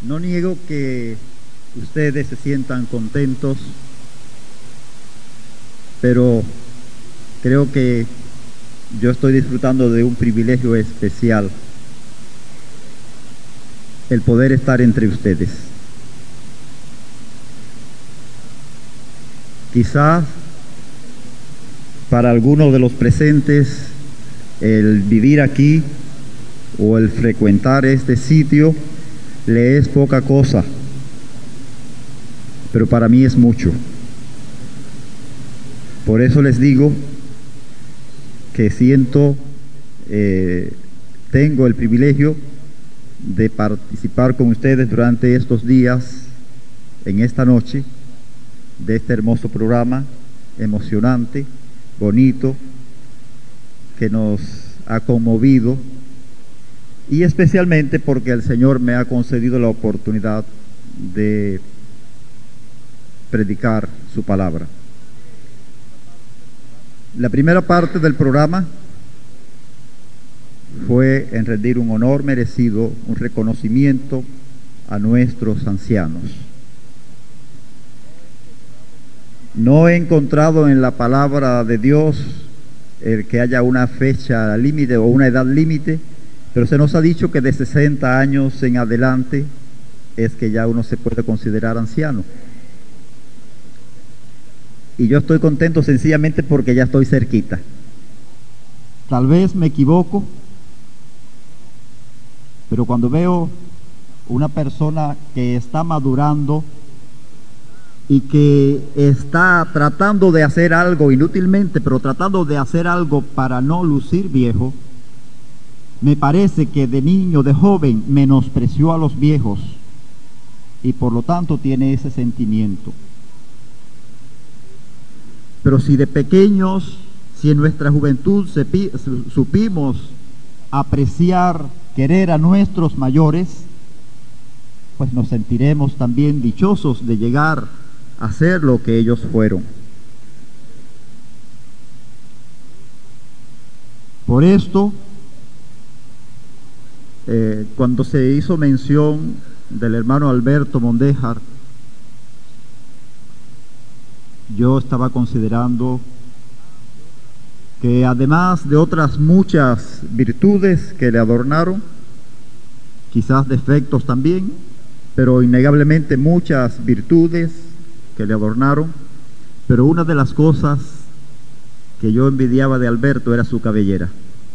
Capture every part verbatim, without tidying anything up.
No niego que ustedes se sientan contentos, pero creo que yo estoy disfrutando de un privilegio especial, el poder estar entre ustedes. Quizás para algunos de los presentes el vivir aquí o el frecuentar este sitio le es poca cosa, pero para mí es mucho. Por eso les digo que siento, eh, tengo el privilegio de participar con ustedes durante estos días, en esta noche, de este hermoso programa, emocionante, bonito, que nos ha conmovido, y especialmente porque el Señor me ha concedido la oportunidad de predicar su palabra. La primera parte del programa fue en rendir un honor merecido, un reconocimiento a nuestros ancianos. No he encontrado en la palabra de Dios el que haya una fecha límite o una edad límite, pero se nos ha dicho que de sesenta años en adelante es que ya uno se puede considerar anciano. Y yo estoy contento sencillamente porque ya estoy cerquita. Tal vez me equivoco, pero cuando veo una persona que está madurando y que está tratando de hacer algo inútilmente, pero tratando de hacer algo para no lucir viejo, me parece que de niño, de joven, menospreció a los viejos y por lo tanto tiene ese sentimiento. Pero si de pequeños, si en nuestra juventud supimos apreciar, querer a nuestros mayores, pues nos sentiremos también dichosos de llegar a ser lo que ellos fueron. Por esto, eh, cuando se hizo mención del hermano Alberto Mondéjar, yo estaba considerando que además de otras muchas virtudes que le adornaron, quizás defectos también, pero innegablemente muchas virtudes que le adornaron, pero una de las cosas que yo envidiaba de Alberto era su cabellera.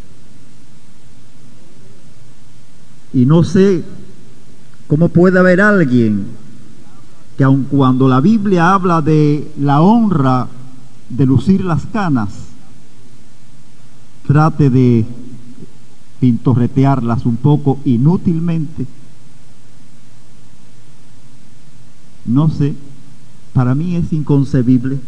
Y no sé cómo puede haber alguien que aun cuando la Biblia habla de la honra de lucir las canas, trate de pintorretearlas un poco inútilmente. No sé, para mí es inconcebible.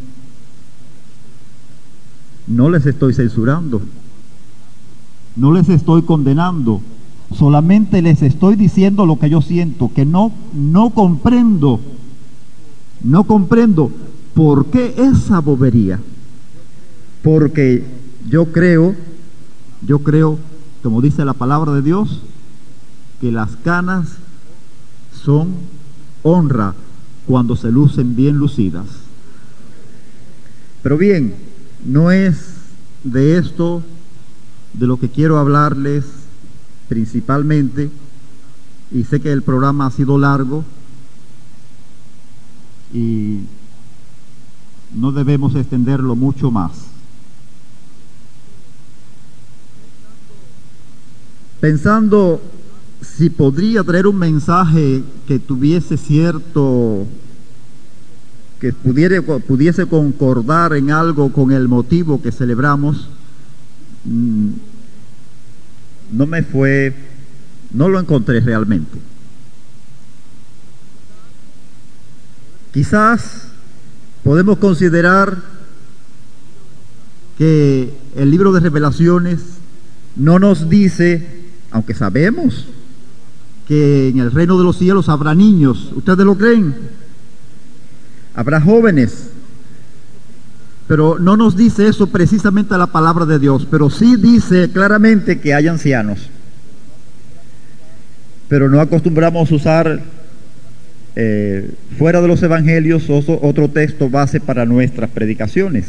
No les estoy censurando, no les estoy condenando, solamente les estoy diciendo lo que yo siento, que no, no comprendo, no comprendo por qué esa bobería. Porque yo creo, yo creo, como dice la palabra de Dios, que las canas son honra cuando se lucen bien lucidas. Pero bien, no es de esto de lo que quiero hablarles principalmente, y sé que el programa ha sido largo y no debemos extenderlo mucho más. Pensando si podría traer un mensaje que tuviese cierto, que pudiera, pudiese concordar en algo con el motivo que celebramos, no me fue, no lo encontré realmente. Quizás podemos considerar que el libro de Revelaciones no nos dice, aunque sabemos que en el reino de los cielos habrá niños. ¿Ustedes lo creen? Habrá jóvenes. Pero no nos dice eso precisamente la palabra de Dios, pero sí dice claramente que hay ancianos. Pero no acostumbramos a usar eh, fuera de los evangelios, otro texto base para nuestras predicaciones.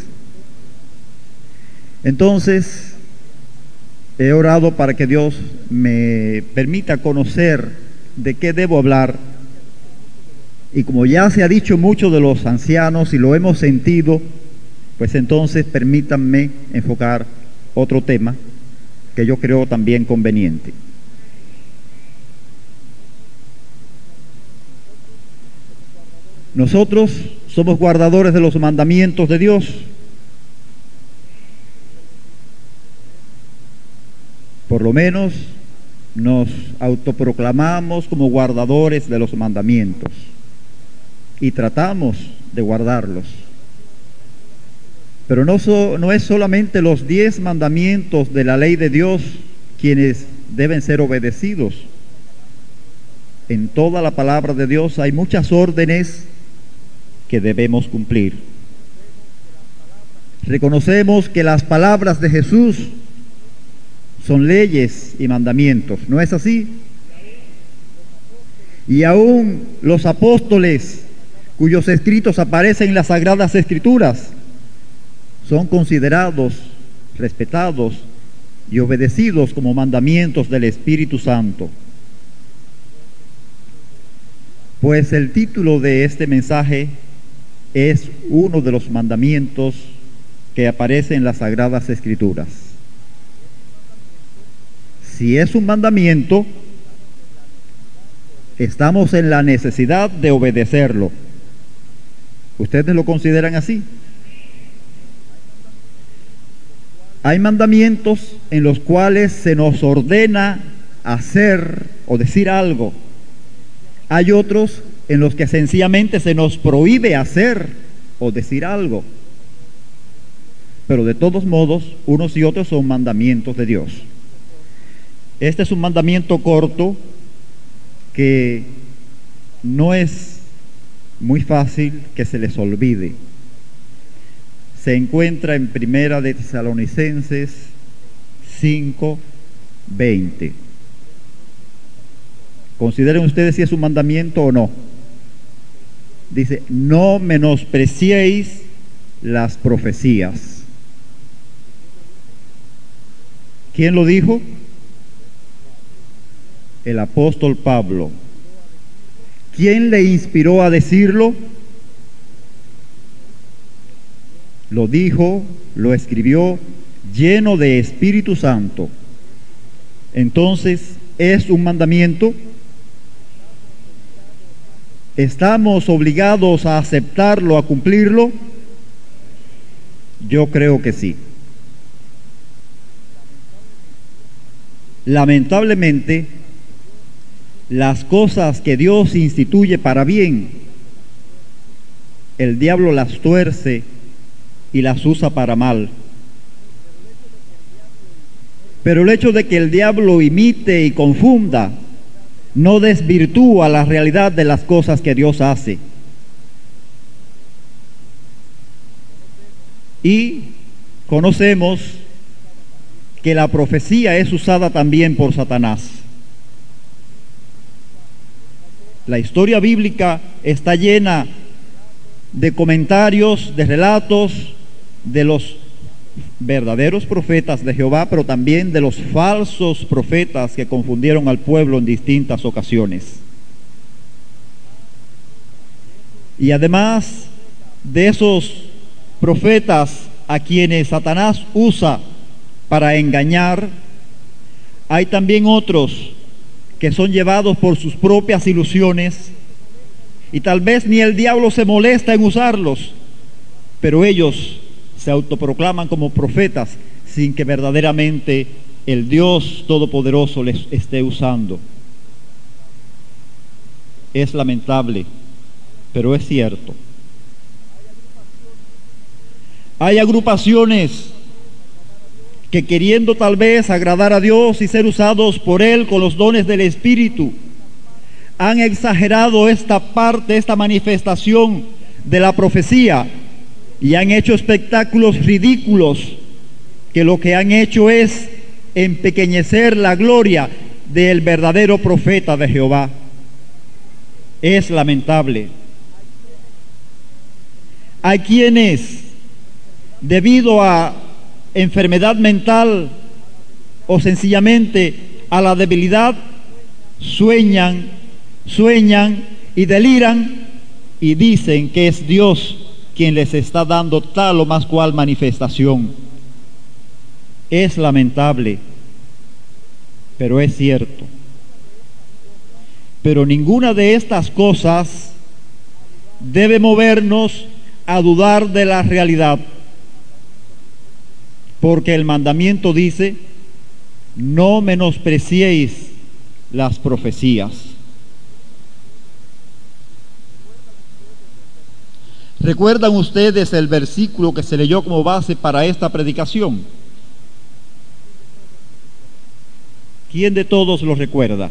Entonces, he orado para que Dios me permita conocer de qué debo hablar. Y como ya se ha dicho mucho de los ancianos y lo hemos sentido, pues entonces permítanme enfocar otro tema que yo creo también conveniente. Nosotros somos guardadores de los mandamientos de Dios. Por lo menos nos autoproclamamos como guardadores de los mandamientos y tratamos de guardarlos. Pero no, so, no es solamente los diez mandamientos de la ley de Dios quienes deben ser obedecidos. En toda la palabra de Dios hay muchas órdenes que debemos cumplir. Reconocemos que las palabras de Jesús son leyes y mandamientos, ¿no es así? Y aún los apóstoles, cuyos escritos aparecen en las Sagradas Escrituras, son considerados, respetados y obedecidos como mandamientos del Espíritu Santo. Pues el título de este mensaje es uno de los mandamientos que aparece en las Sagradas Escrituras. Si es un mandamiento, estamos en la necesidad de obedecerlo. ¿Ustedes lo consideran así? Hay mandamientos en los cuales se nos ordena hacer o decir algo. Hay otros en los que sencillamente se nos prohíbe hacer o decir algo. Pero de todos modos, unos y otros son mandamientos de Dios. Este es un mandamiento corto que no es muy fácil que se les olvide. Se encuentra en Primera de Tesalonicenses cinco veinte. Consideren ustedes si es un mandamiento o no. Dice: no menospreciéis las profecías. ¿Quién lo dijo? El apóstol Pablo. ¿Quién le inspiró a decirlo? Lo dijo, lo escribió, lleno de Espíritu Santo. Entonces, ¿es un mandamiento? ¿Estamos obligados a aceptarlo, a cumplirlo? Yo creo que sí. Lamentablemente, las cosas que Dios instituye para bien, el diablo las tuerce y las usa para mal. Pero el hecho de que el diablo imite y confunda no desvirtúa la realidad de las cosas que Dios hace. Y conocemos que la profecía es usada también por Satanás. La historia bíblica está llena de comentarios, de relatos de los verdaderos profetas de Jehová, pero también de los falsos profetas que confundieron al pueblo en distintas ocasiones. Y además de esos profetas a quienes Satanás usa para engañar, hay también otros que son llevados por sus propias ilusiones y tal vez ni el diablo se molesta en usarlos, pero ellos se autoproclaman como profetas sin que verdaderamente el Dios Todopoderoso les esté usando. Es lamentable, pero es cierto. Hay agrupaciones que, queriendo tal vez agradar a Dios y ser usados por Él con los dones del Espíritu, han exagerado esta parte, esta manifestación de la profecía, y han hecho espectáculos ridículos que lo que han hecho es empequeñecer la gloria del verdadero profeta de Jehová. Es lamentable. Hay quienes, debido a enfermedad mental o sencillamente a la debilidad, sueñan, sueñan y deliran y dicen que es Dios quien les está dando tal o más cual manifestación. Es lamentable, pero es cierto. Pero ninguna de estas cosas debe movernos a dudar de la realidad, porque el mandamiento dice: no menospreciéis las profecías. ¿Recuerdan ustedes el versículo que se leyó como base para esta predicación? ¿Quién de todos lo recuerda?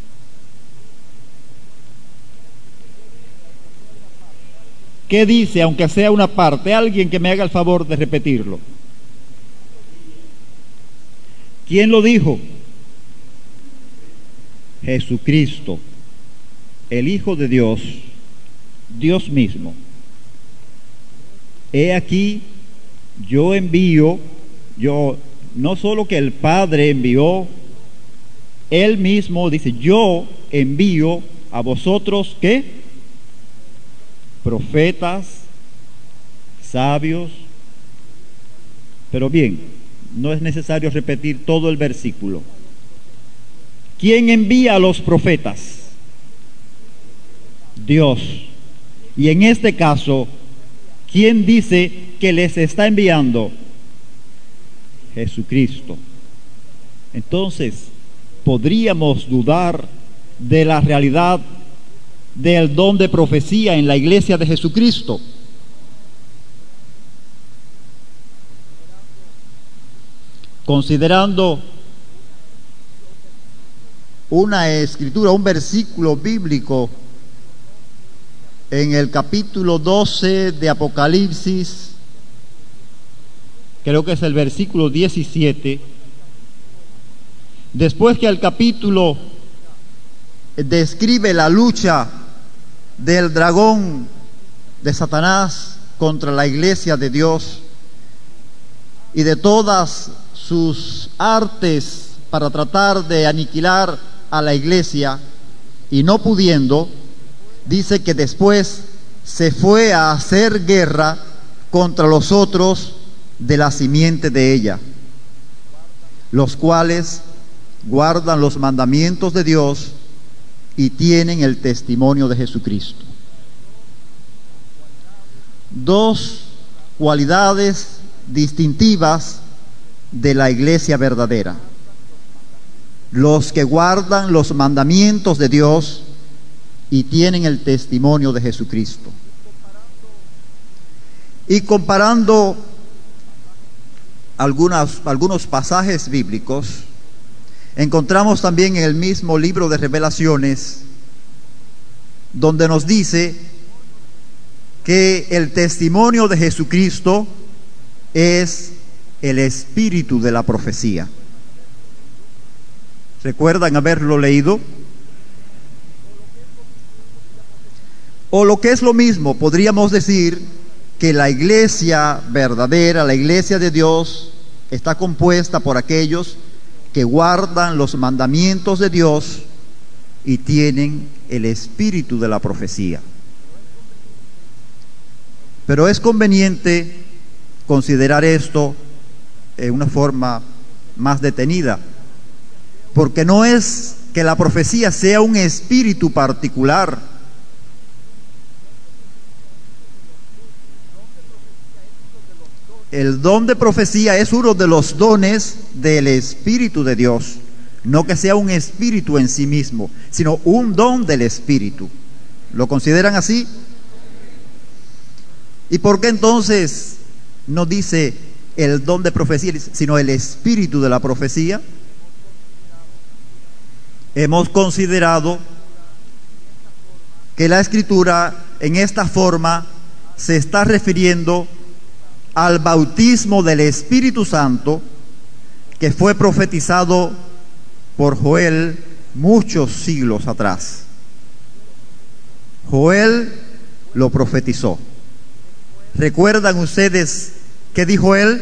¿Qué dice, aunque sea una parte? Alguien que me haga el favor de repetirlo. ¿Quién lo dijo? Jesucristo, el Hijo de Dios, Dios mismo. He aquí, yo envío, yo, no solo que el Padre envió, Él mismo dice: yo envío a vosotros, ¿qué? Profetas, sabios. Pero bien, no es necesario repetir todo el versículo. ¿Quién envía a los profetas? Dios. Y en este caso, ¿quién dice que les está enviando? Jesucristo. Entonces, ¿podríamos dudar de la realidad del don de profecía en la iglesia de Jesucristo? Considerando una escritura, un versículo bíblico en el capítulo doce de Apocalipsis, creo que es el versículo diecisiete, después que el capítulo describe la lucha del dragón de Satanás contra la iglesia de Dios y de todas sus artes para tratar de aniquilar a la iglesia, y no pudiendo, dice que después se fue a hacer guerra contra los otros de la simiente de ella, los cuales guardan los mandamientos de Dios y tienen el testimonio de Jesucristo. Dos cualidades distintivas de la iglesia verdadera: los que guardan los mandamientos de Dios y tienen el testimonio de Jesucristo. Y comparando algunas, algunos pasajes bíblicos, encontramos también en el mismo libro de Revelaciones, donde nos dice que el testimonio de Jesucristo es el espíritu de la profecía. ¿Recuerdan haberlo leído? O lo que es lo mismo, podríamos decir que la iglesia verdadera, la iglesia de Dios, está compuesta por aquellos que guardan los mandamientos de Dios y tienen el espíritu de la profecía. Pero es conveniente considerar esto en una forma más detenida, porque no es que la profecía sea un espíritu particular. El don de profecía es uno de los dones del Espíritu de Dios, no que sea un espíritu en sí mismo, sino un don del Espíritu. ¿Lo consideran así? ¿Y por qué entonces no dice el don de profecía, sino el espíritu de la profecía? Hemos considerado que la Escritura en esta forma se está refiriendo al bautismo del Espíritu Santo que fue profetizado por Joel muchos siglos atrás. Joel lo profetizó. ¿Recuerdan ustedes qué dijo él?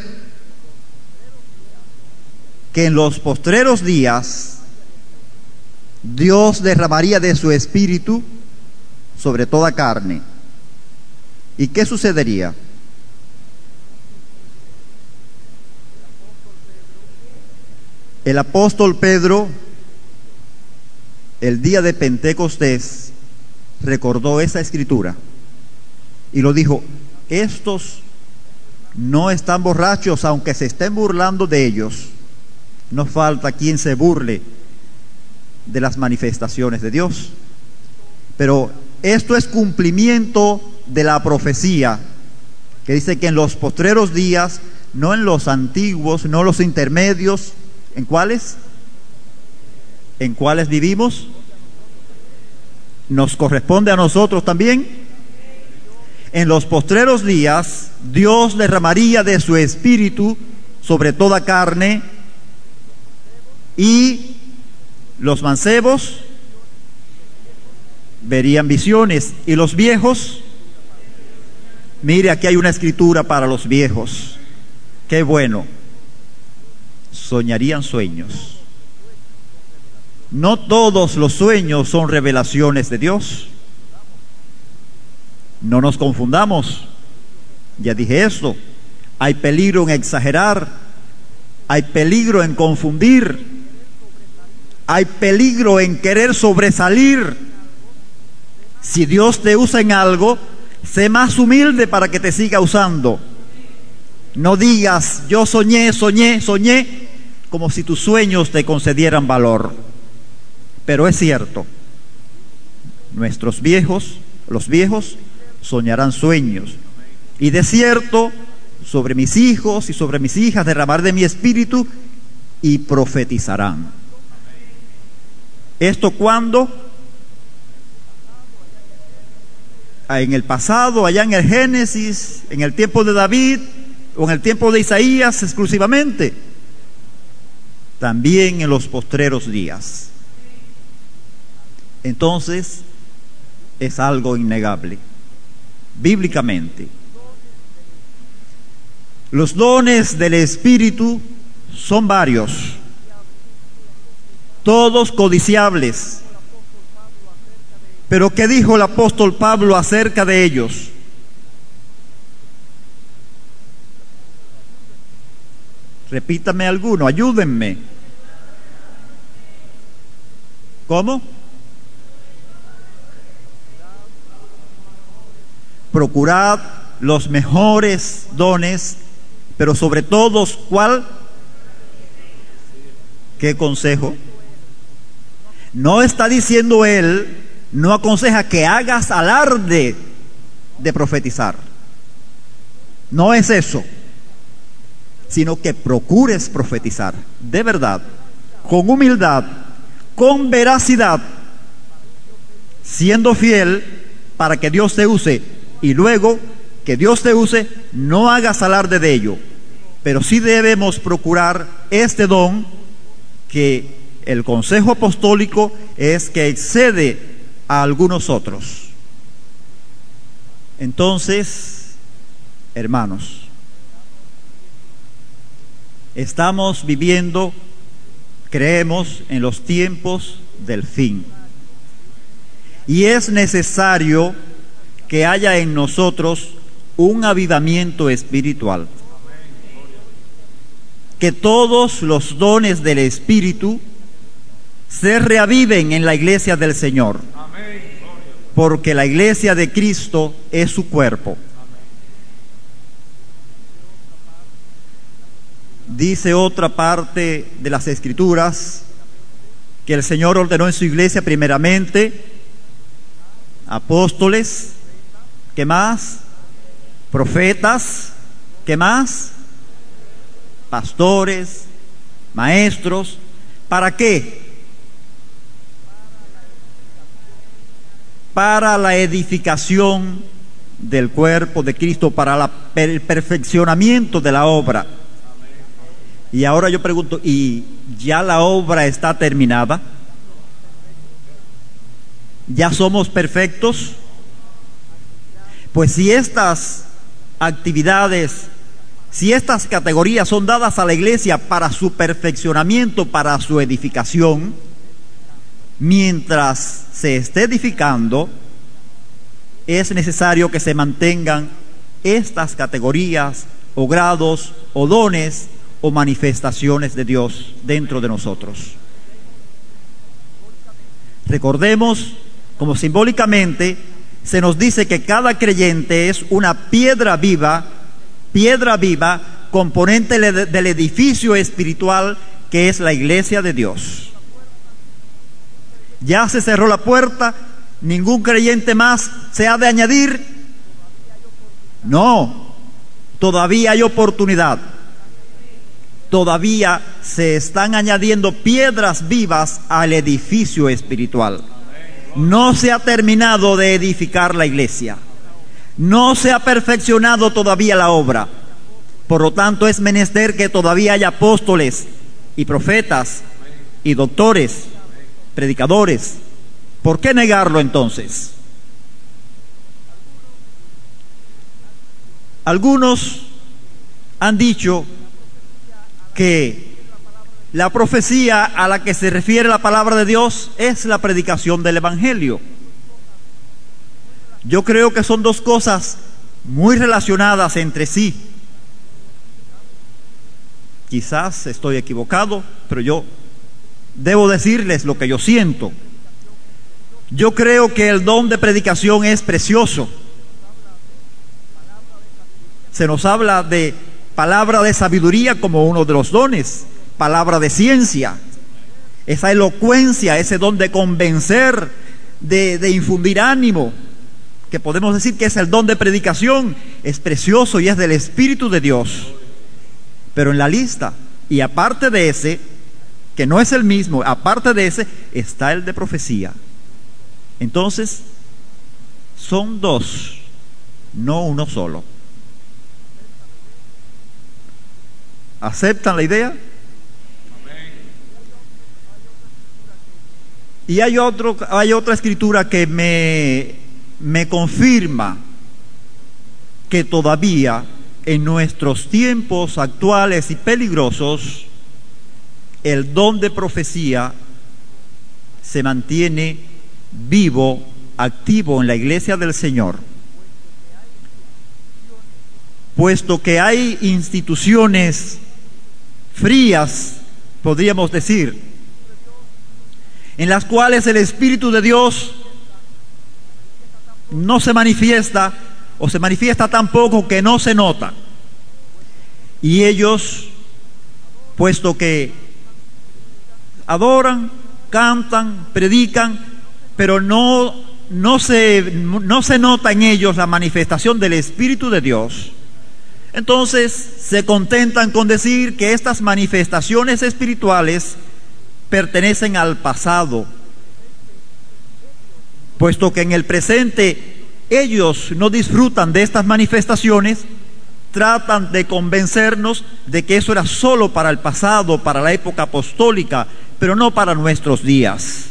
Que en los postreros días Dios derramaría de su espíritu sobre toda carne. ¿Y qué sucedería? El apóstol Pedro, el día de Pentecostés, recordó esa escritura y lo dijo: estos no están borrachos, aunque se estén burlando de ellos. No falta quien se burle de las manifestaciones de Dios, pero esto es cumplimiento de la profecía que dice que en los postreros días, no en los antiguos, no los intermedios. ¿En cuáles? ¿En cuáles vivimos? ¿Nos corresponde a nosotros también? En los postreros días Dios derramaría de su espíritu sobre toda carne, y los mancebos verían visiones, y los viejos, mire, aquí hay una escritura para los viejos, qué bueno, soñarían sueños. No todos los sueños son revelaciones de Dios. No nos confundamos. Ya dije esto. Hay peligro en exagerar. Hay peligro en confundir. Hay peligro en querer sobresalir. Si Dios te usa en algo, sé más humilde para que te siga usando. No digas: yo soñé, soñé, soñé, como si tus sueños te concedieran valor. Pero es cierto, nuestros viejos, los viejos, soñarán sueños. Y de cierto, sobre mis hijos y sobre mis hijas derramaré de mi espíritu, y profetizarán. ¿Esto cuándo? En el pasado, allá en el Génesis, en el tiempo de David, o en el tiempo de Isaías exclusivamente. También en los postreros días. Entonces, es algo innegable, bíblicamente. Los dones del Espíritu son varios, todos codiciables. Pero ¿qué dijo el apóstol Pablo acerca de ellos? Repítame alguno, ayúdenme. ¿Cómo? Procurad los mejores dones, pero sobre todos, ¿cuál? ¿Qué consejo? No está diciendo él, no aconseja que hagas alarde de profetizar. No es eso, sino que procures profetizar de verdad, con humildad, con veracidad, siendo fiel para que Dios te use. Y luego que Dios te use, no hagas alarde de ello, pero sí debemos procurar este don, que el consejo apostólico es que excede a algunos otros. Entonces, hermanos, estamos viviendo, creemos, en los tiempos del fin, y es necesario que haya en nosotros un avivamiento espiritual, que todos los dones del Espíritu se reaviven en la iglesia del Señor, porque la iglesia de Cristo es su cuerpo. Dice otra parte de las Escrituras que el Señor ordenó en su iglesia primeramente apóstoles, ¿qué más? Profetas, ¿qué más? Pastores, maestros. ¿Para qué? Para la edificación del cuerpo de Cristo, para la, el perfeccionamiento de la obra. Y ahora yo pregunto, ¿y ya la obra está terminada? ¿Ya somos perfectos? Pues si estas actividades, si estas categorías son dadas a la iglesia para su perfeccionamiento, para su edificación, mientras se esté edificando, es necesario que se mantengan estas categorías o grados o dones o manifestaciones de Dios dentro de nosotros. Recordemos, como simbólicamente se nos dice que cada creyente es una piedra viva, piedra viva, componente del edificio espiritual que es la iglesia de Dios. Ya se cerró la puerta, ningún creyente más se ha de añadir. No, todavía hay oportunidad. Todavía se están añadiendo piedras vivas al edificio espiritual. No se ha terminado de edificar la iglesia. No se ha perfeccionado todavía la obra. Por lo tanto, es menester que todavía haya apóstoles y profetas y doctores, predicadores. ¿Por qué negarlo entonces? Algunos han dicho que la profecía a la que se refiere la palabra de Dios es la predicación del Evangelio. Yo creo que son dos cosas muy relacionadas entre sí. Quizás estoy equivocado, pero yo debo decirles lo que yo siento. Yo creo que el don de predicación es precioso. Se nos habla de palabra de sabiduría como uno de los dones, palabra de ciencia, esa elocuencia, ese don de convencer, de, de infundir ánimo, que podemos decir que es el don de predicación, es precioso y es del Espíritu de Dios. Pero en la lista, y aparte de ese, que no es el mismo, aparte de ese, está el de profecía. Entonces, son dos, no uno solo. ¿Aceptan la idea? Y hay otro, hay otra escritura que me, me confirma que todavía en nuestros tiempos actuales y peligrosos, el don de profecía se mantiene vivo, activo en la iglesia del Señor. Puesto que hay instituciones frías, podríamos decir, en las cuales el Espíritu de Dios no se manifiesta, o se manifiesta tan poco que no se nota. Y ellos, puesto que adoran, cantan, predican, pero no, no se, no se nota en ellos la manifestación del Espíritu de Dios, entonces se contentan con decir que estas manifestaciones espirituales pertenecen al pasado, puesto que en el presente ellos no disfrutan de estas manifestaciones. Tratan de convencernos de que eso era solo para el pasado, para la época apostólica, pero no para nuestros días.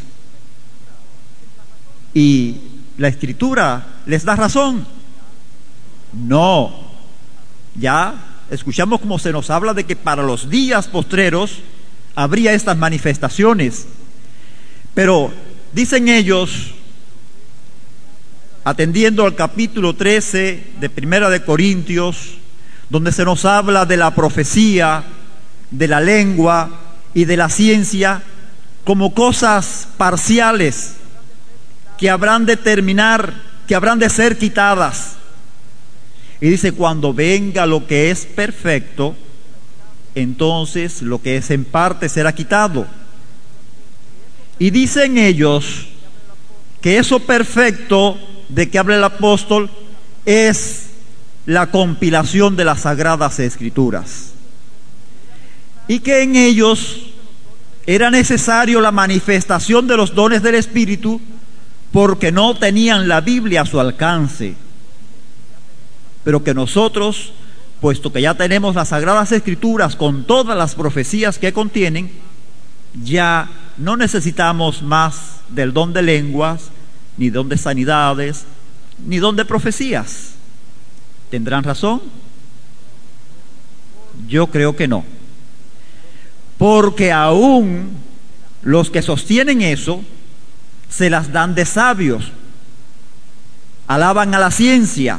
¿Y la Escritura les da razón? No. Ya escuchamos cómo se nos habla de que para los días postreros habría estas manifestaciones. Pero dicen ellos, atendiendo al capítulo trece de Primera de Corintios, donde se nos habla de la profecía, de la lengua y de la ciencia como cosas parciales que habrán de terminar, que habrán de ser quitadas. Y dice, cuando venga lo que es perfecto, entonces lo que es en parte será quitado. Y dicen ellos que eso perfecto de que habla el apóstol es la compilación de las Sagradas Escrituras, y que en ellos era necesario la manifestación de los dones del Espíritu porque no tenían la Biblia a su alcance, pero que nosotros, puesto que ya tenemos las Sagradas Escrituras con todas las profecías que contienen, ya no necesitamos más del don de lenguas, ni don de sanidades, ni don de profecías. ¿Tendrán razón? Yo creo que no. Porque aún los que sostienen eso se las dan de sabios, alaban a la ciencia,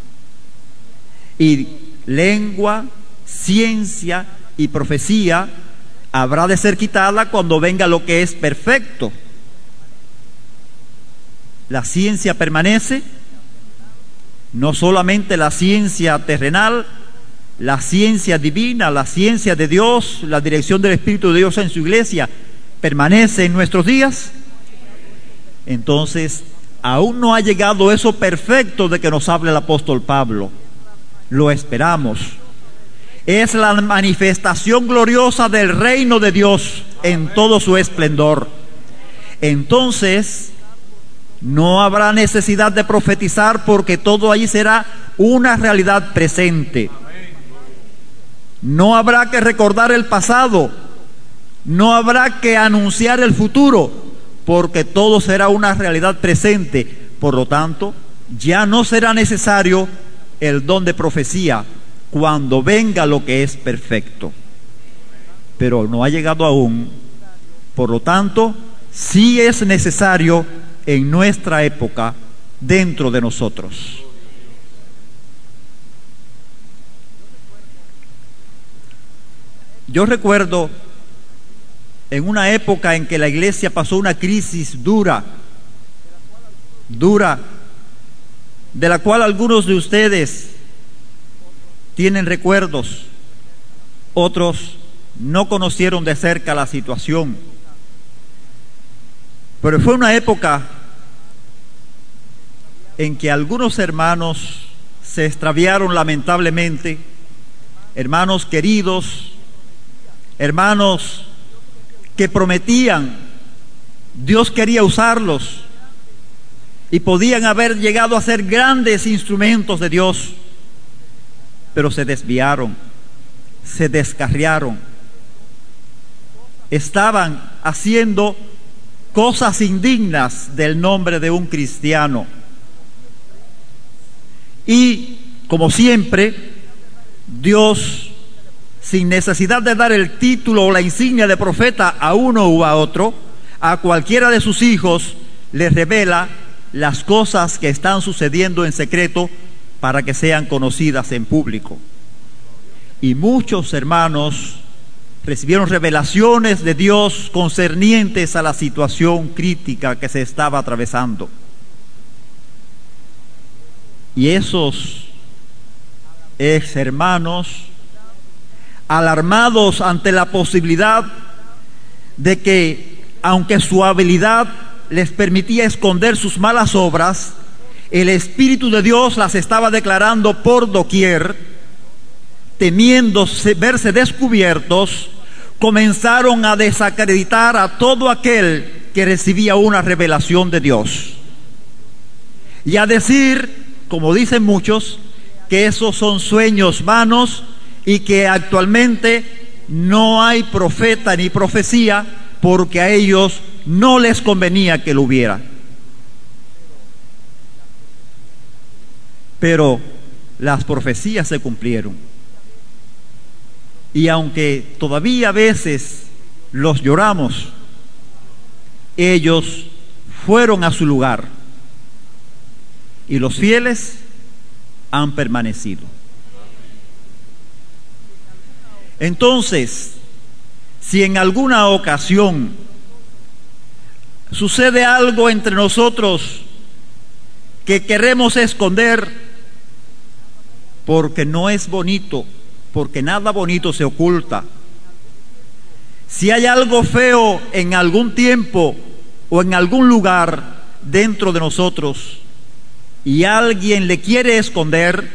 y lengua, ciencia y profecía habrá de ser quitada cuando venga lo que es perfecto. La ciencia permanece, no solamente la ciencia terrenal, la ciencia divina, la ciencia de Dios, la dirección del Espíritu de Dios en su iglesia, permanece en nuestros días. Entonces, aún no ha llegado eso perfecto de que nos habla el apóstol Pablo. Lo esperamos. Es la manifestación gloriosa del reino de Dios en todo su esplendor. Entonces, no habrá necesidad de profetizar, porque todo ahí será una realidad presente. No habrá que recordar el pasado, no habrá que anunciar el futuro, porque todo será una realidad presente. Por lo tanto, ya no será necesario el don de profecía cuando venga lo que es perfecto. Pero no ha llegado aún. Por lo tanto, sí es necesario en nuestra época, dentro de nosotros. Yo recuerdo en una época en que la iglesia pasó una crisis dura, dura, de la cual algunos de ustedes tienen recuerdos, otros no conocieron de cerca la situación. Pero fue una época en que algunos hermanos se extraviaron lamentablemente, hermanos queridos, hermanos que prometían, Dios quería usarlos y podían haber llegado a ser grandes instrumentos de Dios, pero se desviaron, se descarriaron, estaban haciendo cosas indignas del nombre de un cristiano. Y como siempre, Dios, sin necesidad de dar el título o la insignia de profeta a uno u a otro, a cualquiera de sus hijos les revela las cosas que están sucediendo en secreto para que sean conocidas en público. Y muchos hermanos recibieron revelaciones de Dios concernientes a la situación crítica que se estaba atravesando. Y esos ex hermanos, alarmados ante la posibilidad de que, aunque su habilidad les permitía esconder sus malas obras, el Espíritu de Dios las estaba declarando por doquier, temiendo verse descubiertos, comenzaron a desacreditar a todo aquel que recibía una revelación de Dios, y a decir, como dicen muchos, que esos son sueños vanos y que actualmente no hay profeta ni profecía, porque a ellos no les convenía que lo hubiera. Pero las profecías se cumplieron, y aunque todavía a veces los lloramos, ellos fueron a su lugar, y los fieles han permanecido. Entonces, si en alguna ocasión sucede algo entre nosotros que queremos esconder, porque no es bonito, porque nada bonito se oculta. Si hay algo feo en algún tiempo o en algún lugar dentro de nosotros y alguien le quiere esconder,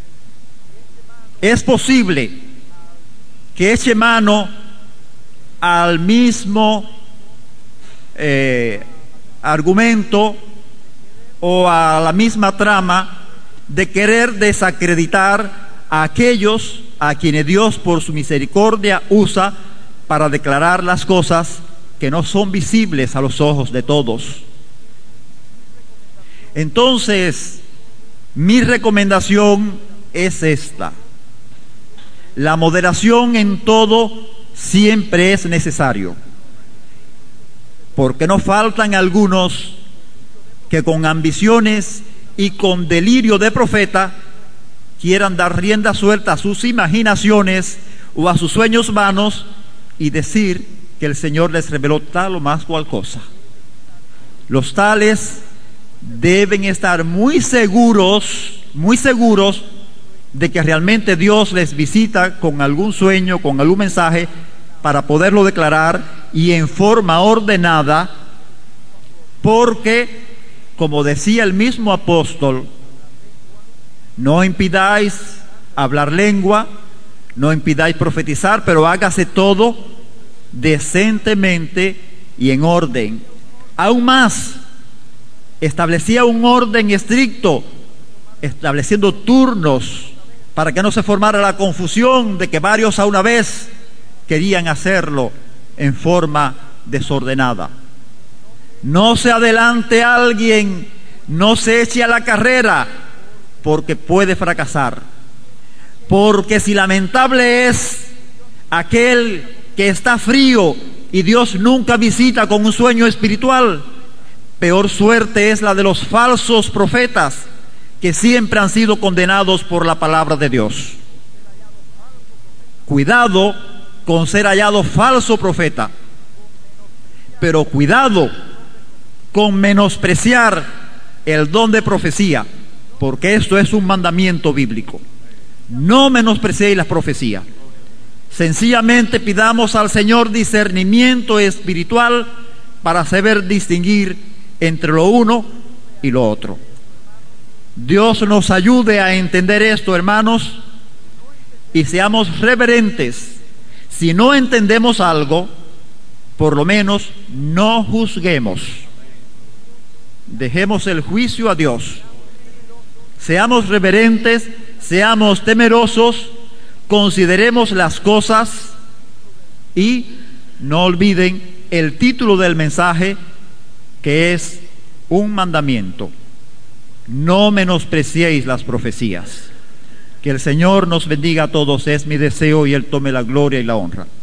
es posible que eche mano al mismo eh, argumento o a la misma trama de querer desacreditar a aquellos a quienes Dios por su misericordia usa para declarar las cosas que no son visibles a los ojos de todos. Entonces, Mi recomendación es esta: la moderación en todo siempre es necesario, porque no faltan algunos que con ambiciones y con delirio de profeta quieran dar rienda suelta a sus imaginaciones o a sus sueños vanos y decir que el Señor les reveló tal o más cual cosa. Los tales deben estar muy seguros, muy seguros de que realmente Dios les visita con algún sueño, con algún mensaje, para poderlo declarar y en forma ordenada, porque, como decía el mismo apóstol, no impidáis hablar lengua, no impidáis profetizar, pero hágase todo decentemente y en orden. Aún más, establecía un orden estricto, estableciendo turnos para que no se formara la confusión de que varios a una vez querían hacerlo en forma desordenada. No se adelante alguien, no se eche a la carrera, porque puede fracasar. Porque si lamentable es aquel que está frío y Dios nunca visita con un sueño espiritual, peor suerte es la de los falsos profetas, que siempre han sido condenados por la palabra de Dios. Cuidado con ser hallado falso profeta, pero cuidado con menospreciar el don de profecía, porque esto es un mandamiento bíblico. No menospreciéis la profecía. Sencillamente pidamos al Señor discernimiento espiritual para saber distinguir entre lo uno y lo otro. Dios nos ayude a entender esto, hermanos, y seamos reverentes. Si no entendemos algo, por lo menos no juzguemos. Dejemos el juicio a Dios. Seamos reverentes, seamos temerosos, consideremos las cosas y no olviden el título del mensaje, que es un mandamiento: no menospreciéis las profecías. Que el Señor nos bendiga a todos, es mi deseo, y Él tome la gloria y la honra.